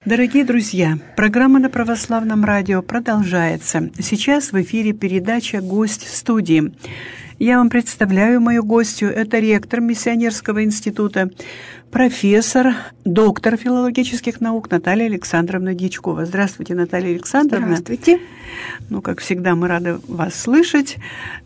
Дорогие друзья, программа на Православном радио продолжается. Сейчас в эфире передача «Гость в студии». Я вам представляю мою гостью. Это ректор Миссионерского института, профессор, доктор филологических наук Наталья Александровна Дьячкова. Здравствуйте, Наталья Александровна. Здравствуйте. Как всегда, мы рады вас слышать.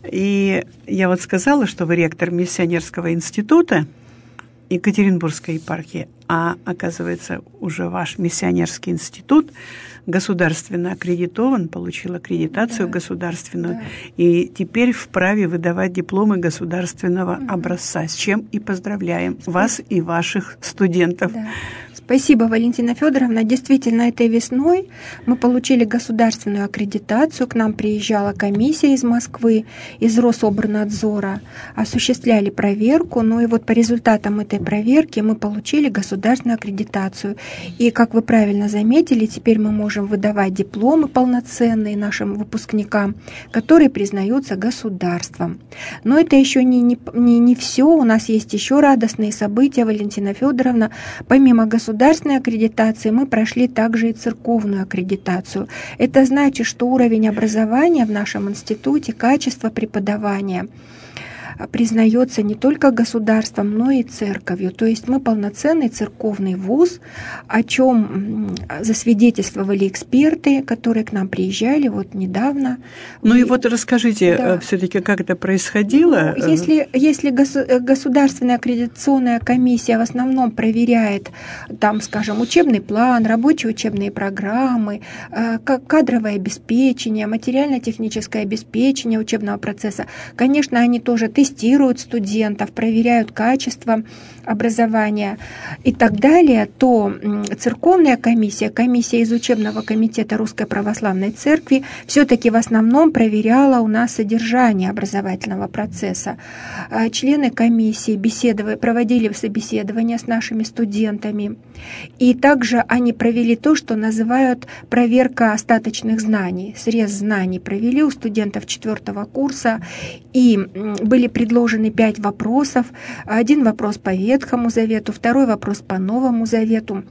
И я сказала, что вы ректор Миссионерского института Екатеринбургской епархии, а оказывается, уже ваш миссионерский институт государственно аккредитован, получил аккредитацию государственную, и теперь вправе выдавать дипломы государственного образца, с чем и поздравляем вас и ваших студентов. Да. Спасибо, Валентина Федоровна. Действительно, этой весной мы получили государственную аккредитацию. К нам приезжала комиссия из Москвы, из Рособорнадзора, осуществляли проверку. Ну и по результатам этой проверки мы получили государственную аккредитацию. И, как вы правильно заметили, теперь мы можем выдавать дипломы полноценные нашим выпускникам, которые признаются государством. Но это еще не все. У нас есть еще радостные события, Валентина Федоровна. Помимо государственной аккредитации мы прошли также и церковную аккредитацию. Это значит, что уровень образования в нашем институте, качество преподавания признается не только государством, но и церковью. То есть мы полноценный церковный вуз, о чем засвидетельствовали эксперты, которые к нам приезжали недавно. Расскажите, все-таки, как это происходило? Если государственная аккредитационная комиссия в основном проверяет, учебный план, рабочие учебные программы, кадровое обеспечение, материально-техническое обеспечение учебного процесса, конечно, они тоже тестируют студентов, проверяют качество образования и так далее, то церковная комиссия из учебного комитета Русской Православной Церкви все-таки в основном проверяла у нас содержание образовательного процесса. Члены комиссии проводили собеседования с нашими студентами, и также они провели то, что называют проверка остаточных знаний, срез знаний провели у студентов 4 курса, и были предложены 5 вопросов. Один вопрос по Ветхому Завету, второй вопрос по Новому Завету.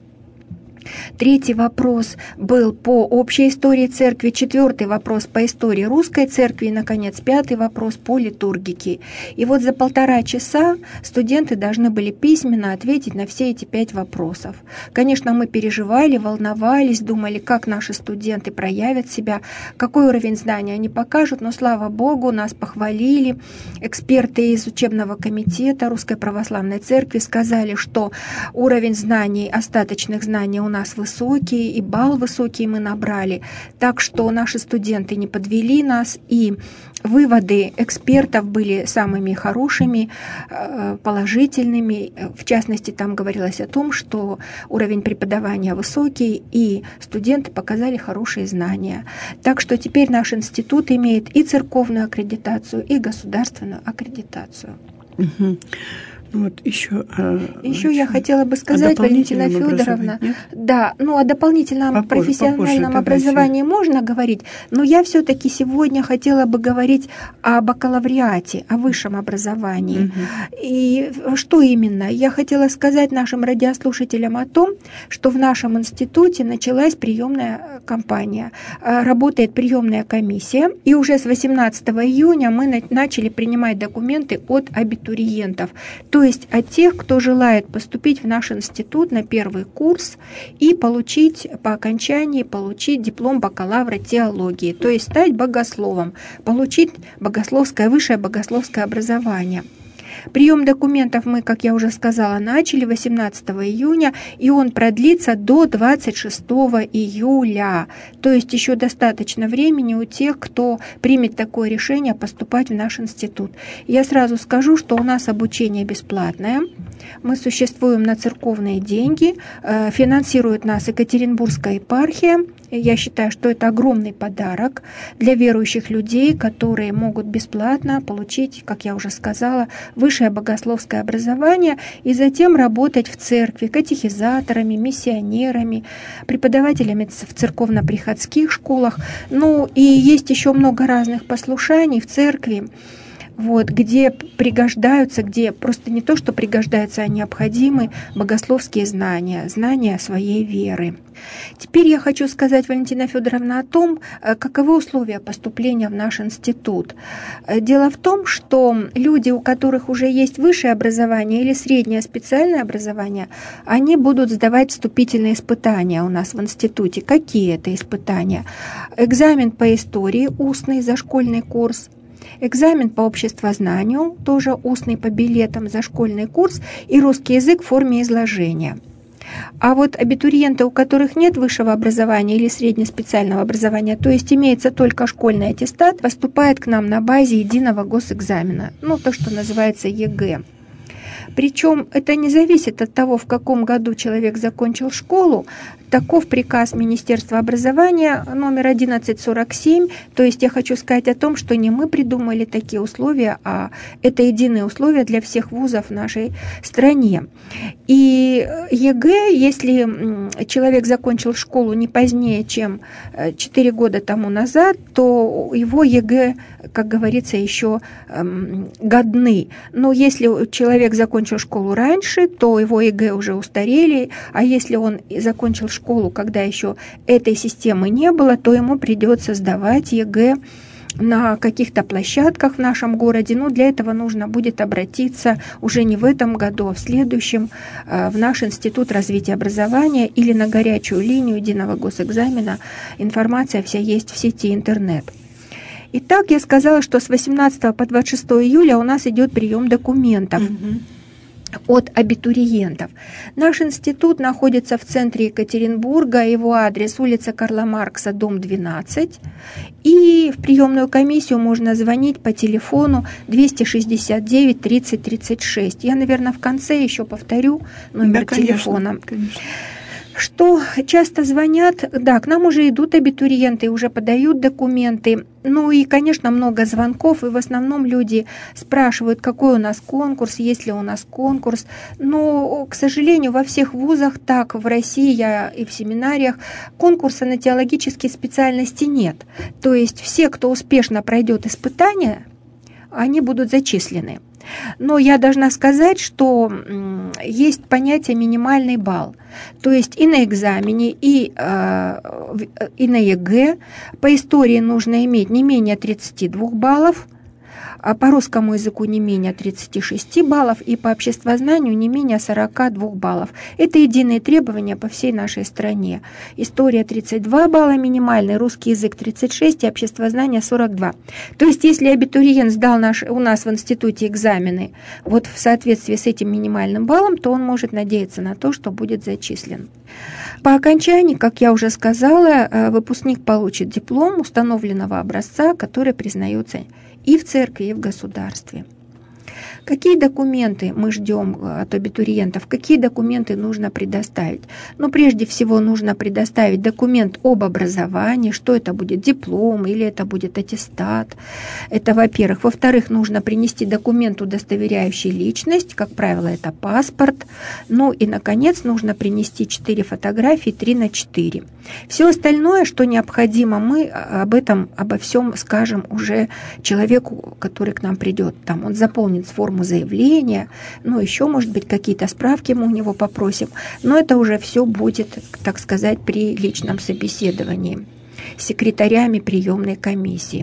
3 вопрос был по общей истории церкви, 4 вопрос по истории русской церкви и, наконец, 5 вопрос по литургике. И за 1,5 часа студенты должны были письменно ответить на все эти 5 вопросов. Конечно, мы переживали, волновались, думали, как наши студенты проявят себя, какой уровень знания они покажут, но, слава Богу, нас похвалили. Эксперты из учебного комитета Русской Православной Церкви сказали, что уровень знаний, остаточных знаний у нас высокий, и балл высокий мы набрали. Так что наши студенты не подвели нас, и выводы экспертов были самыми хорошими, положительными. В частности, там говорилось о том, что уровень преподавания высокий, и студенты показали хорошие знания. Так что теперь наш институт имеет и церковную аккредитацию, и государственную аккредитацию. Еще я хотела бы сказать, Валентина Федоровна, о дополнительном профессиональном образовании можно говорить, но я все-таки сегодня хотела бы говорить о бакалавриате, о высшем образовании. И что именно? Я хотела сказать нашим радиослушателям о том, что в нашем институте началась приемная кампания, работает приемная комиссия, и уже с 18 июня мы начали принимать документы от абитуриентов, то есть от тех, кто желает поступить в наш институт на 1 курс и по окончании получить диплом бакалавра теологии, то есть стать богословом, получить высшее богословское образование. Прием документов мы, как я уже сказала, начали 18 июня, и он продлится до 26 июля. То есть еще достаточно времени у тех, кто примет такое решение поступать в наш институт. Я сразу скажу, что у нас обучение бесплатное. Мы существуем на церковные деньги, финансирует нас Екатеринбургская епархия. Я считаю, что это огромный подарок для верующих людей, которые могут бесплатно получить, как я уже сказала, высшее богословское образование и затем работать в церкви катехизаторами, миссионерами, преподавателями в церковно-приходских школах. И есть еще много разных послушаний в церкви. где пригождаются, где просто не то, что пригождаются, а необходимы богословские знания, знания своей веры. Теперь я хочу сказать, Валентина Федоровна, о том, каковы условия поступления в наш институт. Дело в том, что люди, у которых уже есть высшее образование или среднее специальное образование, они будут сдавать вступительные испытания у нас в институте. Какие это испытания? Экзамен по истории, устный за школьный курс, экзамен по обществознанию, тоже устный по билетам за школьный курс, и русский язык в форме изложения. А вот абитуриенты, у которых нет высшего образования или среднеспециального образования, то есть имеется только школьный аттестат, поступает к нам на базе единого госэкзамена, то, что называется ЕГЭ. Причем это не зависит от того, в каком году человек закончил школу. Таков приказ Министерства образования номер 1147. То есть я хочу сказать о том, что не мы придумали такие условия, а это единые условия для всех вузов в нашей стране. И ЕГЭ, если человек закончил школу не позднее, чем 4 года тому назад, то его ЕГЭ, как говорится, еще годны. Но если человек закончил школу раньше, то его ЕГЭ уже устарели, а если он закончил школу, когда еще этой системы не было, то ему придется сдавать ЕГЭ на каких-то площадках в нашем городе. Для этого нужно будет обратиться уже не в этом году, а в следующем в наш Институт развития образования или на горячую линию единого госэкзамена. Информация вся есть в сети интернет. Итак, я сказала, что с 18 по 26 июля у нас идет прием документов от абитуриентов. Наш институт находится в центре Екатеринбурга, его адрес улица Карла Маркса, дом 12. И в приемную комиссию можно звонить по телефону 269 30 36. Я, наверное, в конце еще повторю номер телефона. Конечно. Что часто звонят, к нам уже идут абитуриенты, уже подают документы. И, конечно, много звонков, и в основном люди спрашивают, какой у нас конкурс, есть ли у нас конкурс. Но, к сожалению, во всех вузах, так в России и в семинариях, конкурса на теологические специальности нет. То есть все, кто успешно пройдет испытания, они будут зачислены. Но я должна сказать, что есть понятие минимальный балл. То есть и на экзамене, и на ЕГЭ по истории нужно иметь не менее 32 баллов, а по русскому языку не менее 36 баллов и по обществознанию не менее 42 баллов. Это единые требования по всей нашей стране. История 32 балла минимальный, русский язык 36 и обществознание 42. То есть если абитуриент сдал у нас в институте экзамены в соответствии с этим минимальным баллом, то он может надеяться на то, что будет зачислен. По окончании, как я уже сказала, выпускник получит диплом установленного образца, который признается и в церкви, и в государстве. Какие документы мы ждем от абитуриентов? Какие документы нужно предоставить? Прежде всего нужно предоставить документ об образовании, что это будет диплом или это будет аттестат. Это, во-первых. Во-вторых, нужно принести документ, удостоверяющий личность, как правило, это паспорт. И, наконец, нужно принести 4 фотографии 3×4. Все остальное, что необходимо, мы обо всем скажем уже человеку, который к нам придет. Он заполнит форму заявления, еще, может быть, какие-то справки мы у него попросим, но это уже все будет, так сказать, при личном собеседовании с секретарями приемной комиссии.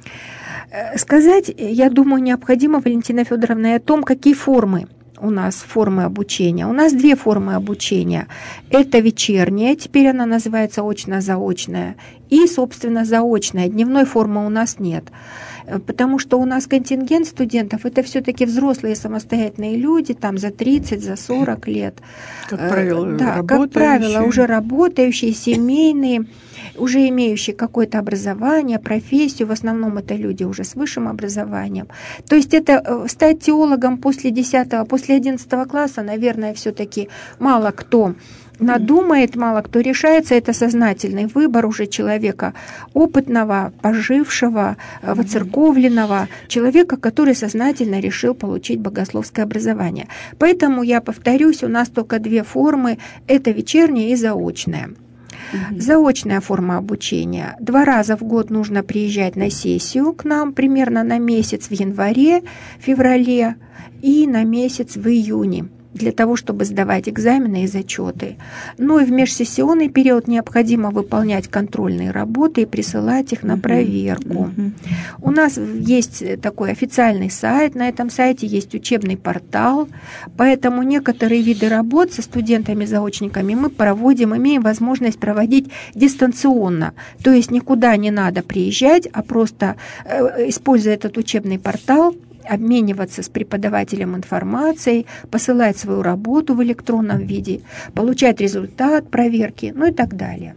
Сказать, я думаю, необходимо, Валентина Федоровна, и о том, какие формы у нас формы обучения. У нас 2 формы обучения. Это вечерняя, теперь она называется очно-заочная, и, собственно, заочная. Дневной формы у нас нет. Потому что у нас контингент студентов – это все-таки взрослые самостоятельные люди, за 30, за 40 лет. Как правило, как правило, уже работающие, семейные, уже имеющие какое-то образование, профессию. В основном это люди уже с высшим образованием. То есть это стать теологом после 11 класса, наверное, все-таки мало кто надумает, мало кто решается. Это сознательный выбор уже человека опытного, пожившего, воцерковленного, человека, который сознательно решил получить богословское образование. Поэтому, я повторюсь, у нас только 2 формы – это вечерняя и заочная. Заочная форма обучения. 2 раза в год нужно приезжать на сессию к нам, примерно на месяц в январе, феврале и на месяц в июне, для того, чтобы сдавать экзамены и зачеты. Ну и в межсессионный период необходимо выполнять контрольные работы и присылать их на проверку. У нас есть такой официальный сайт, на этом сайте есть учебный портал, поэтому некоторые виды работ со студентами-заочниками мы имеем возможность проводить дистанционно. То есть никуда не надо приезжать, а просто, используя этот учебный портал, обмениваться с преподавателем информацией, посылать свою работу в электронном виде, получать результат проверки, ну и так далее.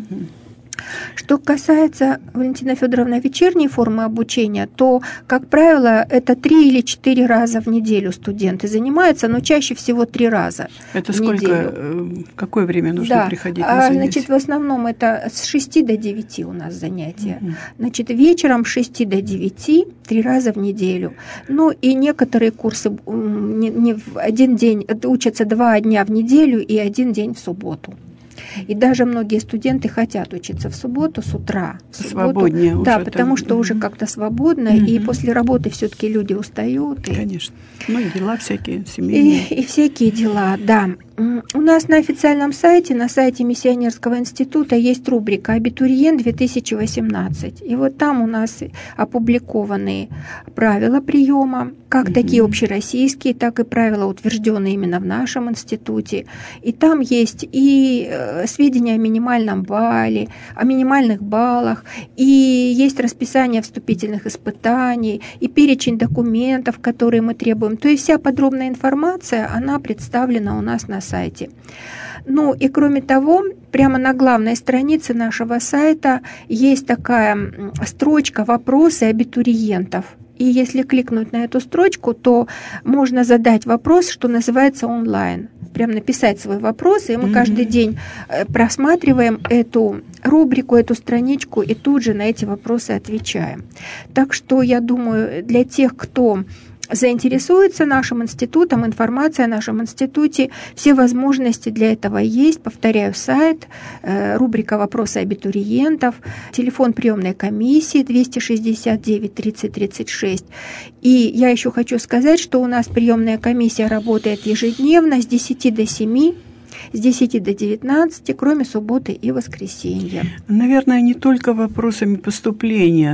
Что касается, Валентина Федоровна, вечерней формы обучения, то, как правило, это 3 или 4 раза в неделю студенты занимаются, но чаще всего 3 раза это в сколько, неделю. В какое время нужно приходить на занятия? Значит, в основном это с 6 до 9 у нас занятия. Значит, вечером с 6 до 9 3 раза в неделю. Ну и некоторые курсы не в один день, учатся 2 дня в неделю и 1 день в субботу. И даже многие студенты хотят учиться в субботу с утра. Свободнее уже. Да, потому что уже как-то свободно, и после работы все-таки люди устают. Конечно. Ну и дела всякие, семейные. И всякие дела, да. У нас на официальном сайте, на сайте Миссионерского института есть рубрика «Абитуриент-2018». И вот там у нас опубликованы правила приема, как такие общероссийские, так и правила, утвержденные именно в нашем институте. И там есть и сведения о минимальном балле, о минимальных баллах, и есть расписание вступительных испытаний, и перечень документов, которые мы требуем. То есть вся подробная информация, она представлена у нас на сайте. Ну и кроме того, прямо на главной странице нашего сайта есть такая строчка «Вопросы абитуриентов». И если кликнуть на эту строчку, то можно задать вопрос, что называется онлайн. Прям написать свой вопрос, и мы каждый день просматриваем эту рубрику, эту страничку, и тут же на эти вопросы отвечаем. Так что, я думаю, для тех, кто заинтересуется нашим институтом, информация о нашем институте, все возможности для этого есть. Повторяю, сайт, рубрика «Вопросы абитуриентов», телефон приемной комиссии 269 30 36. И я еще хочу сказать, что у нас приемная комиссия работает ежедневно с 10 до 7, с 10 до 19, кроме субботы и воскресенья. Наверное, не только вопросами поступления,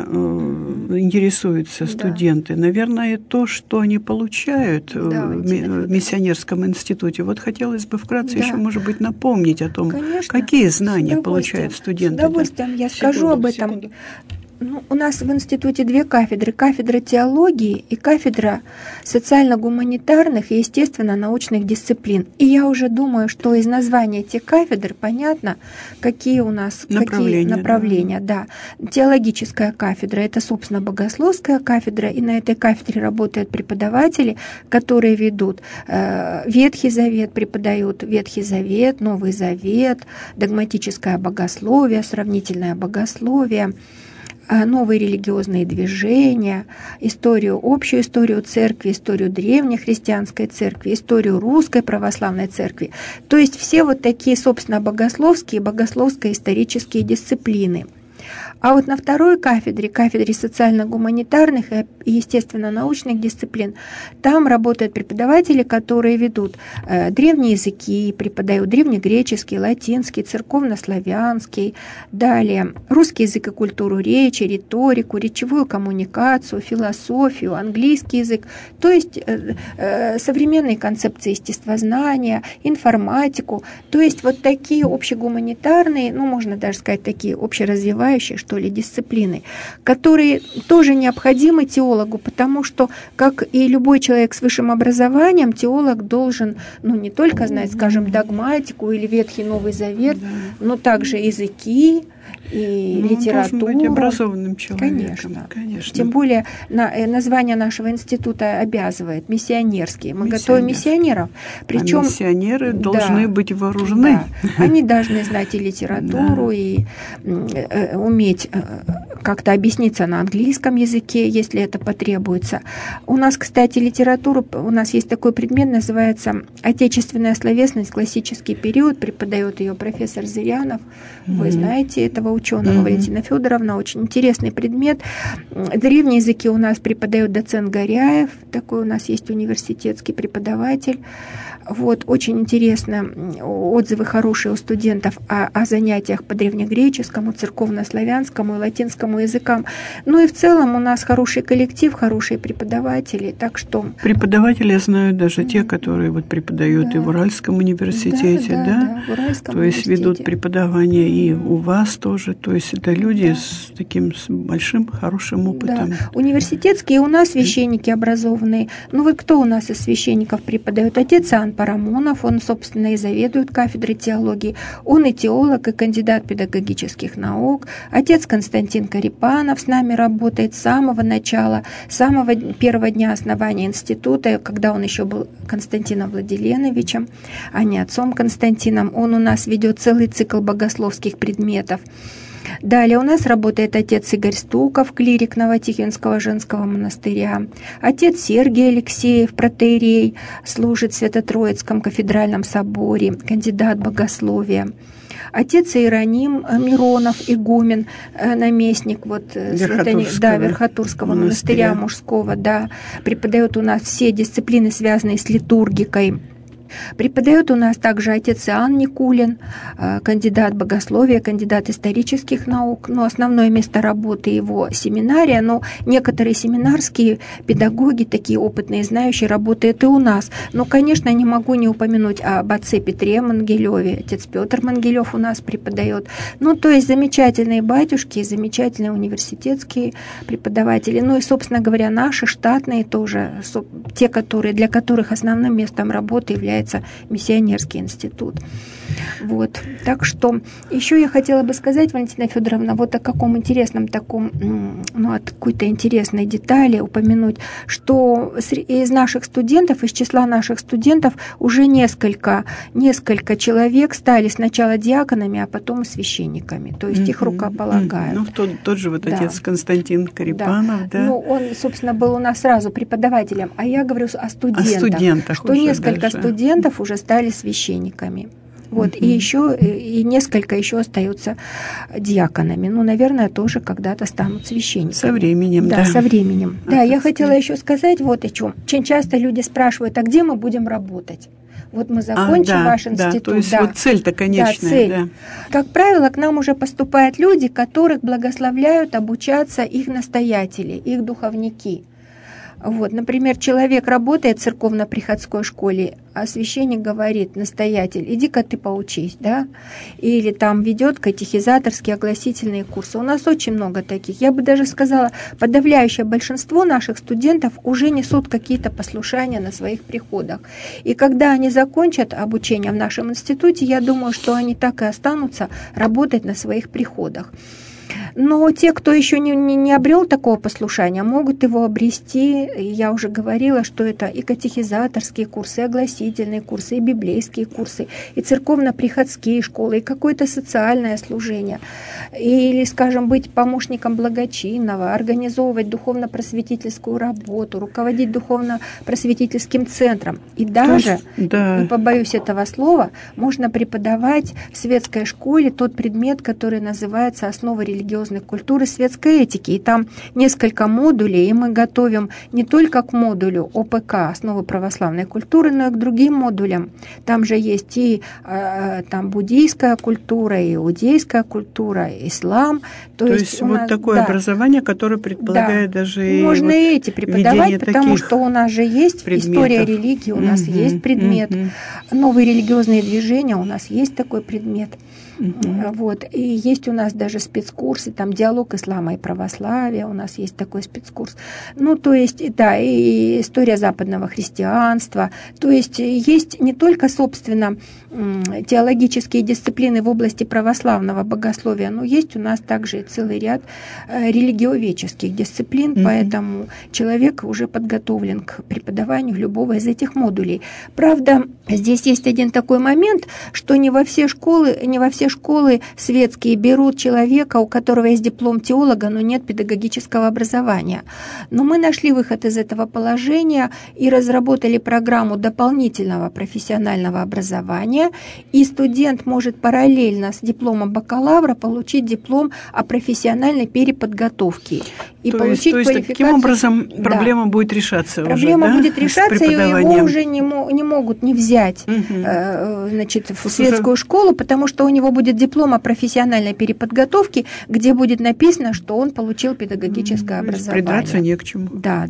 интересуются студенты. Наверное, то, что они получают в Миссионерском институте. Вот хотелось бы вкратце еще, может быть, напомнить о том, какие знания получают студенты. С удовольствием я скажу об этом. У нас в институте 2 кафедры. Кафедра теологии и кафедра социально-гуманитарных и естественно-научных дисциплин. И я уже думаю, что из названия этих кафедр понятно, какие у нас направления. Да. Теологическая кафедра – это, собственно, богословская кафедра, и на этой кафедре работают преподаватели, которые ведут Ветхий Завет, преподают Ветхий Завет, Новый Завет, догматическое богословие, сравнительное богословие, новые религиозные движения, общую историю церкви, историю древней христианской церкви, историю русской православной церкви. То есть все вот такие, собственно, богословские, богословско-исторические дисциплины. А вот на второй кафедре, кафедре социально-гуманитарных и естественно-научных дисциплин, там работают преподаватели, которые ведут древние языки, преподают древнегреческий, латинский, церковнославянский, далее русский язык и культуру речи, риторику, речевую коммуникацию, философию, английский язык, то есть современные концепции естествознания, информатику, то есть вот такие общегуманитарные, можно даже сказать, такие общеразвивающие, что ли, дисциплины, которые тоже необходимы теологу, потому что, как и любой человек с высшим образованием, теолог должен, не только знать, скажем, догматику или Ветхий Новый Завет, но также языки и литературу. Он должен быть образованным человеком. Конечно. Тем более название нашего института обязывает миссионерский. Мы готовим миссионеров. Причем миссионеры должны быть вооружены. Да. Они должны знать и литературу, и уметь как-то объясниться на английском языке, если это потребуется. У нас, кстати, литература, у нас есть такой предмет, называется «Отечественная словесность. Классический период». Преподает ее профессор Зырянов. Вы знаете этого ученого, Валентина Федоровна. Очень интересный предмет. Древние языки у нас преподает доцент Горяев. Такой у нас есть университетский преподаватель. Вот, очень интересно, отзывы хорошие у студентов о занятиях по древнегреческому, церковнославянскому и латинскому языкам. Ну и в целом у нас хороший коллектив, хорошие преподаватели, так что... Преподаватели, я знаю, даже те, которые вот преподают и в Уральском университете, да? В Уральском то есть университете. ведут преподавание и у вас тоже, то есть это люди с таким большим, хорошим опытом. Да. Университетские у нас священники образованные. Ну вот кто у нас из священников преподает? Отец Иоанн Парамонов, он, собственно, и заведует кафедрой теологии. Он и теолог, и кандидат педагогических наук. Отец Константин Карипанов с нами работает с самого начала, с самого первого дня основания института, когда он еще был Константином Владиленовичем, а не отцом Константином. Он у нас ведет целый цикл богословских предметов. Далее у нас работает отец Игорь Стуков, клирик Новотихвинского женского монастыря. Отец Сергий Алексеев, протоиерей, служит в Свято-Троицком кафедральном соборе, кандидат богословия. Отец Иероним Миронов, игумен, наместник Верхотурского монастыря мужского, преподает у нас все дисциплины, связанные с литургикой. Преподает у нас также отец Иоанн Никулин, кандидат богословия, кандидат исторических наук. Но основное место работы его семинария, но некоторые семинарские педагоги, такие опытные, знающие, работают и у нас. Но, конечно, не могу не упомянуть об отце Петре Мангелеве. Отец Петр Мангелев у нас преподает. Ну, то есть замечательные батюшки, замечательные университетские преподаватели. Ну и, собственно говоря, наши штатные тоже, те, для которых основным местом работы является миссионерский институт. Вот. Так что еще я хотела бы сказать, Валентина Федоровна, вот о каком интересном таком, от какой-то интересной детали упомянуть, что из наших студентов, из числа наших студентов уже несколько человек стали сначала диаконами, а потом священниками. То есть их рукополагают. Ну, тот же отец Константин Карипанов, да? Ну, он, собственно, был у нас сразу преподавателем, а я говорю о студентах. Что несколько студентов уже стали священниками. Вот, и несколько еще остаются диаконами. Ну, наверное, тоже когда-то станут священниками. Со временем, да. Со временем. Да, я хотела еще сказать вот о чем. Очень часто люди спрашивают, а где мы будем работать? Вот мы закончим ваш институт. То есть вот цель-то конечная. Да, цель. Да. Как правило, к нам уже поступают люди, которых благословляют обучаться их настоятели, их духовники. Вот, например, человек работает в церковно-приходской школе, а священник говорит, настоятель, иди-ка ты поучись, да? Или там ведет катехизаторские огласительные курсы. У нас очень много таких. Я бы даже сказала, подавляющее большинство наших студентов уже несут какие-то послушания на своих приходах. И когда они закончат обучение в нашем институте, я думаю, что они так и останутся работать на своих приходах. Но те, кто еще не обрел такого послушания, могут его обрести. Я уже говорила, что это и катехизаторские курсы, и огласительные курсы, и библейские курсы, и церковно-приходские школы, и какое-то социальное служение. Или, скажем, быть помощником благочинного, организовывать духовно-просветительскую работу, руководить духовно-просветительским центром. И даже, не побоюсь этого слова, можно преподавать в светской школе тот предмет, который называется «Основы религиозной культуры, светской этики». И там несколько модулей, и мы готовим не только к модулю ОПК, основы православной культуры, но и к другим модулям. Там же есть и там буддийская культура, и иудейская культура, ислам. То есть вот нас, такое образование, которое предполагает даже можно и эти преподавать, потому что у нас же есть история религии, у нас есть предмет, новые религиозные движения, у нас есть такой предмет. Вот. И есть у нас даже спецкурсы, там диалог ислама и православия, у нас есть такой спецкурс. Ну, то есть, да, и история западного христианства. То есть не только, собственно, теологические дисциплины в области православного богословия, но есть у нас также и целый ряд религиоведческих дисциплин, поэтому человек уже подготовлен к преподаванию любого из этих модулей. Правда, здесь есть один такой момент, что не во все все школы светские берут человека, у которого есть диплом теолога, но нет педагогического образования. Но мы нашли выход из этого положения и разработали программу дополнительного профессионального образования, и студент может параллельно с дипломом бакалавра получить диплом о профессиональной переподготовке. И то получить есть таким образом проблема будет решаться. Проблема уже, будет решаться, и его уже не могут не взять в светскую школу, потому что у него будет диплом о профессиональной переподготовке, где будет написано, что он получил педагогическое образование. Придраться не к чему. Да.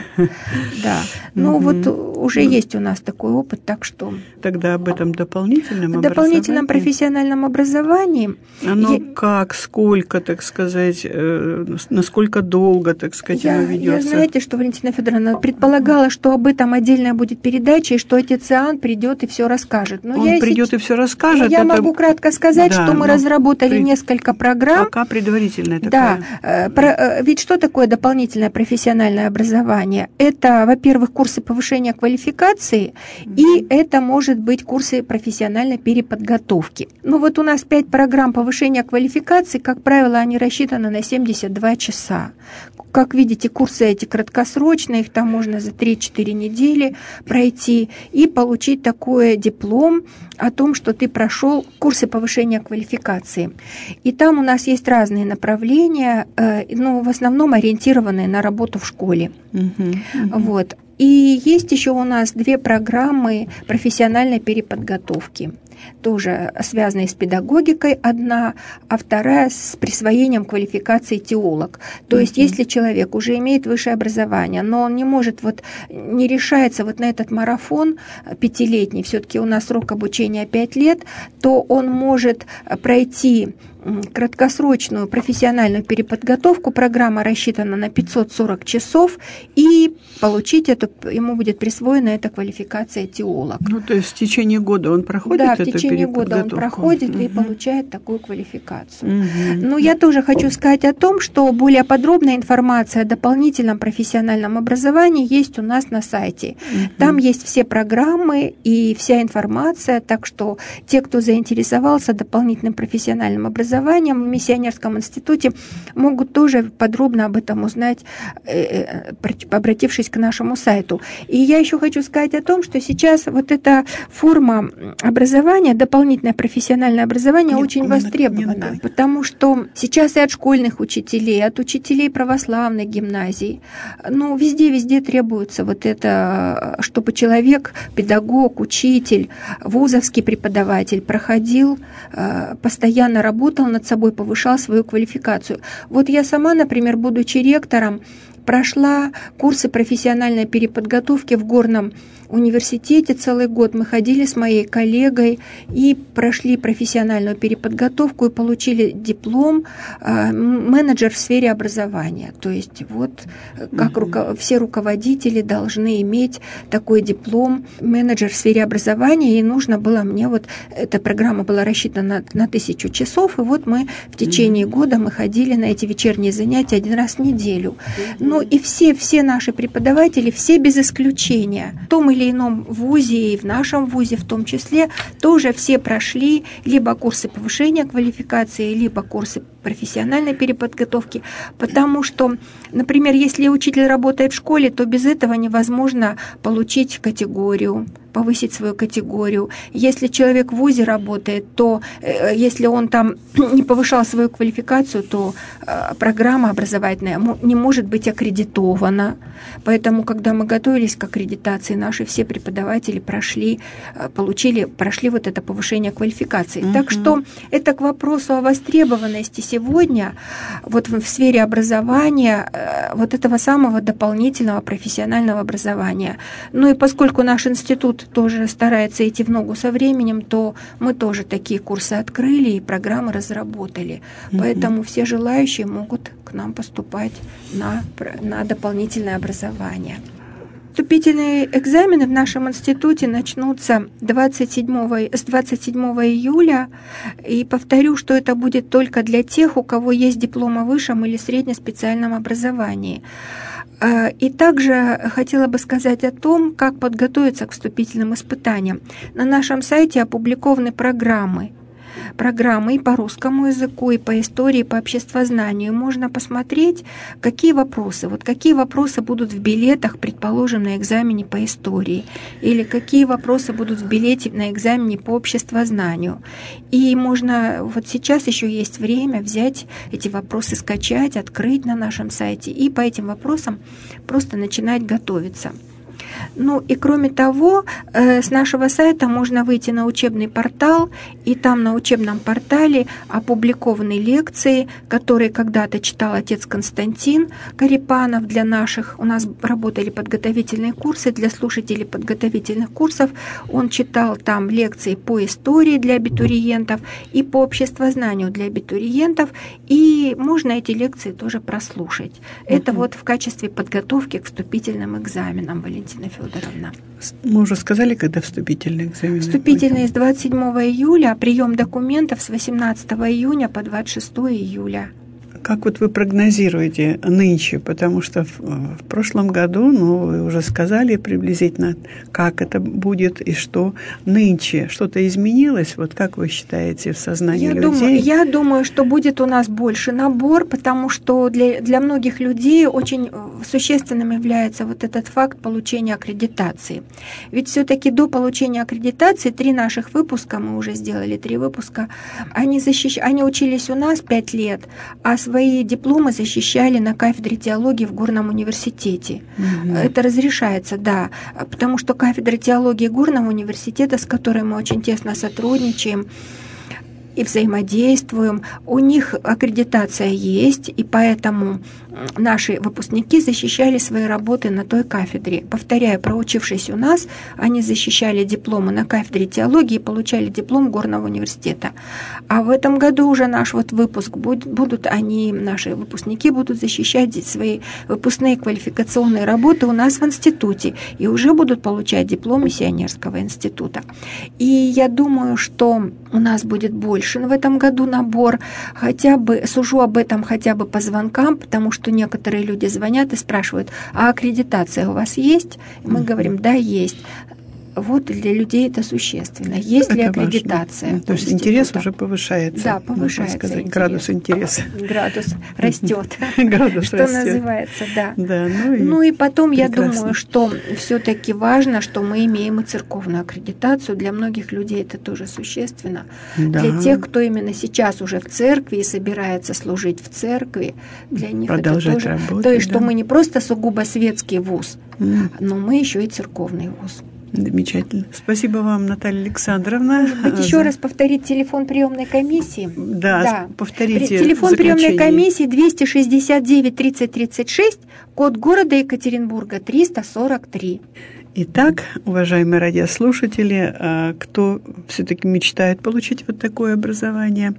Ну вот уже есть у нас такой опыт, так что... Тогда об этом дополнительном профессиональном образовании... Оно как, сколько, так сказать, насколько долго, так сказать, оно ведется? Я, знаете, что Валентина Федоровна предполагала, что об этом отдельная будет передача, и что отец Иоанн придет и все расскажет. Но он придет и все расскажет. Я могу кратко сказать, что мы разработали несколько программ. Пока предварительное такое. Да. Ведь что такое дополнительное профессиональное образование? Это, во-первых, курсы повышения квалификации, и это может быть курсы профессиональной переподготовки. Ну вот у нас 5 программ повышения квалификации, как правило, они рассчитаны на 72 часа. Как видите, курсы эти краткосрочные, их там можно за 3-4 недели пройти и получить такой диплом о том, что ты прошел курсы повышения квалификации. И там у нас есть разные направления, но в основном ориентированные на работу в школе. Вот. И есть еще у нас 2 программы профессиональной переподготовки, тоже связанные с педагогикой одна, а вторая с присвоением квалификации теолог. То есть если человек уже имеет высшее образование, но он не решается на этот марафон 5-летний, все-таки у нас срок обучения 5 лет, то он может пройти краткосрочную профессиональную переподготовку. Программа рассчитана на 540 часов, и ему будет присвоена эта квалификация теолог. Ну, то есть в течение года он проходит эту переподготовку? Да, в течение года он проходит и получает такую квалификацию. Но я тоже хочу сказать о том, что более подробная информация о дополнительном профессиональном образовании есть у нас на сайте. Там есть все программы и вся информация, так что те, кто заинтересовался дополнительным профессиональным образованием в Миссионерском институте, могут тоже подробно об этом узнать, обратившись к нашему сайту. И я еще хочу сказать о том, что сейчас эта форма образования, дополнительное профессиональное образование, очень востребована, потому что сейчас и от школьных учителей, от учителей православных гимназий, везде требуется это, чтобы человек, педагог, учитель, вузовский преподаватель проходил, постоянно работал над собой, повышал свою квалификацию. Вот я сама, например, будучи ректором, прошла курсы профессиональной переподготовки в Горном университете целый год. Мы ходили с моей коллегой и прошли профессиональную переподготовку и получили диплом менеджер в сфере образования. То есть как все руководители должны иметь такой диплом менеджер в сфере образования, и нужно было мне эта программа была рассчитана на 1000 часов, и мы в течение года мы ходили на эти вечерние занятия 1 раз в неделю. Ну и все наши преподаватели, все без исключения, в том или ином вузе и в нашем вузе в том числе, тоже все прошли либо курсы повышения квалификации, либо курсы профессиональной переподготовки, потому что, например, если учитель работает в школе, то без этого невозможно получить категорию, повысить свою категорию. Если человек в вузе работает, то если он там не повышал свою квалификацию, то программа образовательная не может быть аккредитована. Поэтому, когда мы готовились к аккредитации, наши все преподаватели прошли это повышение квалификации. Так что это к вопросу о востребованности сегодня в сфере образования этого самого дополнительного профессионального образования. Ну и поскольку наш институт тоже старается идти в ногу со временем, то мы тоже такие курсы открыли и программы разработали. Поэтому все желающие могут к нам поступать на дополнительное образование. Вступительные экзамены в нашем институте начнутся с 27 июля. И повторю, что это будет только для тех, у кого есть диплом о высшем или среднеспециальном образовании. И также хотела бы сказать о том, как подготовиться к вступительным испытаниям. На нашем сайте опубликованы программы программы и по русскому языку, и по истории, и по обществознанию. Можно посмотреть, какие вопросы будут в билетах, предположим, на экзамене по истории, или какие вопросы будут в билете на экзамене по обществознанию. И можно, вот сейчас еще есть время взять эти вопросы, скачать, открыть на нашем сайте и по этим вопросам просто начинать готовиться. Ну и кроме того, с нашего сайта можно выйти на учебный портал, и там на учебном портале опубликованы лекции, которые когда-то читал отец Константин Карипанов для наших. У нас работали подготовительные курсы для слушателей подготовительных курсов. Он читал там лекции по истории для абитуриентов и по обществознанию для абитуриентов, и можно эти лекции тоже прослушать. Это вот в качестве подготовки к вступительным экзаменам, Валентина Федоровна. Мы уже сказали, когда вступительные экзамены? Вступительные с 27 июля, а прием документов с 18 июня по 26 июля. Как вот вы прогнозируете нынче? Потому что в прошлом году, вы уже сказали приблизительно, как это будет и что нынче. Что-то изменилось? Вот как вы считаете в сознании людей? Я думаю, что будет у нас больше набор, потому что для многих людей очень существенным является вот этот факт получения аккредитации. Ведь все-таки до получения аккредитации 3 наших выпуска, мы уже сделали 3 выпуска, они учились у нас 5 лет, а свои дипломы защищали на кафедре теологии в Горном университете. Это разрешается, да, потому что кафедра теологии Горного университета, с которой мы очень тесно сотрудничаем и взаимодействуем, у них аккредитация есть, и поэтому наши выпускники защищали свои работы на той кафедре. Повторяю, проучившись у нас, они защищали дипломы на кафедре теологии и получали диплом Горного университета. А в этом году уже наш выпуск наши выпускники будут защищать свои выпускные квалификационные работы у нас в институте и уже будут получать диплом Миссионерского института. И я думаю, что у нас будет больше в этом году набор, сужу об этом хотя бы по звонкам, потому что некоторые люди звонят и спрашивают: а аккредитация у вас есть? И мы говорим: да, есть. Вот для людей это существенно. Есть ли аккредитация? То есть интерес уже повышается. Да, повышается. Градус интереса. Градус растет. Что называется, да. Ну и потом я думаю, что все-таки важно, что мы имеем и церковную аккредитацию. Для многих людей это тоже существенно. Да. Для тех, кто именно сейчас уже в церкви и собирается служить в церкви, для них продолжать это тоже. Работать, то есть, что мы не просто сугубо светский вуз, но мы еще и церковный вуз. Замечательно. Спасибо вам, Наталья Александровна. Может быть, еще раз повторить телефон приемной комиссии? Да. Повторите. Телефон приемной комиссии 269 30 36, код города Екатеринбурга 343. Итак, уважаемые радиослушатели, кто все-таки мечтает получить вот такое образование?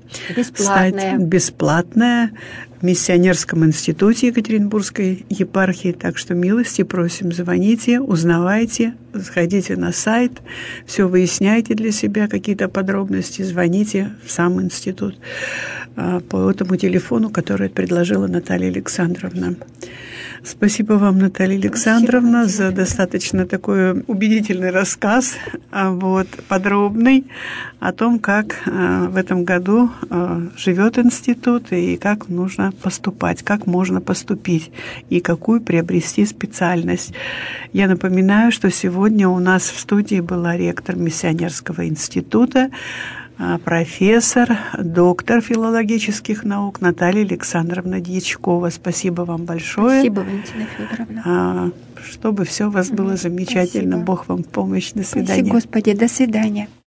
Бесплатное в Миссионерском институте Екатеринбургской епархии. Так что милости просим, звоните, узнавайте, заходите на сайт, все выясняйте для себя, какие-то подробности, звоните в сам институт по этому телефону, который предложила Наталья Александровна. Спасибо вам, Наталья Александровна, за достаточно такой убедительный рассказ, подробный, о том, как в этом году живет институт и как нужно поступать, как можно поступить и какую приобрести специальность. Я напоминаю, что сегодня у нас в студии была ректор Миссионерского института, профессор, доктор филологических наук Наталья Александровна Дьячкова. Спасибо вам большое. Спасибо, Валентина Федоровна. Чтобы все у вас было замечательно. Спасибо. Бог вам в помощь. До свидания. Спасибо, Господи. До свидания.